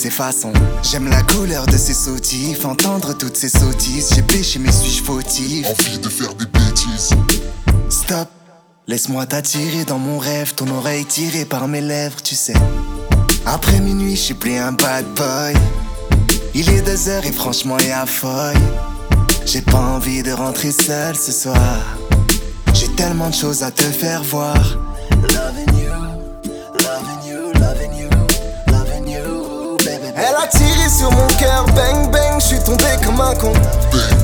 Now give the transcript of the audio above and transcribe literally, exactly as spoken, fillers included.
ses façons. J'aime la couleur de ses sautifs, entendre toutes ses sottises. J'ai péché mais suis-je fautif? Envie de faire des bêtises. Stop, laisse-moi t'attirer dans mon rêve. Ton oreille tirée par mes lèvres, tu sais. Après minuit, je suis plus un bad boy. Il est deux heures et franchement y'a folle. J'ai pas envie de rentrer seul ce soir. J'ai tellement de choses à te faire voir. Loving you, loving you, loving you, loving you, baby. Elle a tiré sur mon cœur, bang bang, je suis tombé comme un con. Bang